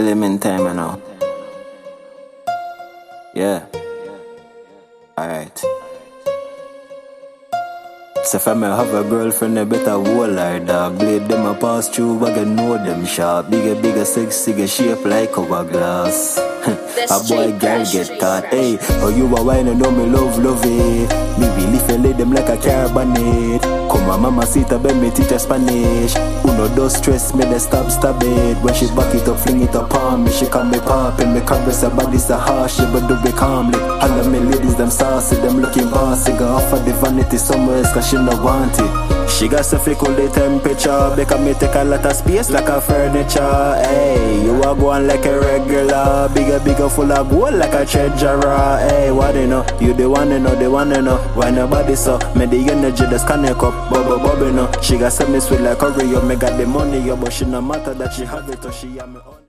Element time, you know. Yeah. Alright. So if I may have a girlfriend, I better hold her, dog. Blade them a pass through, I can know them sharp. Bigger, sexy, shape like hourglass. A boy girl get caught, hey. Oh, you a wine and know me love it. Me really feel them like a carbonate. Come on, mama sit up and me teach her Spanish. Uno dos stress me, they stab it. When she back it up, fling it up on me. She call me pop and me caress her body so harsh. She but do be calmly. All of me ladies, them saucy, them looking bossy. Go off of the vanity somewhere else cause she no want it. She got so cool the temperature, because me take a lot of space like a furniture. Hey, you are going like a regular, bigger full of gold like a treasurer. Hey, what they know? You the one to know. Why nobody so? Me the energy just connect up, bubble no. She got some sweet like Oreo, me got the money, yo, but she no matter that she have it or she have me on.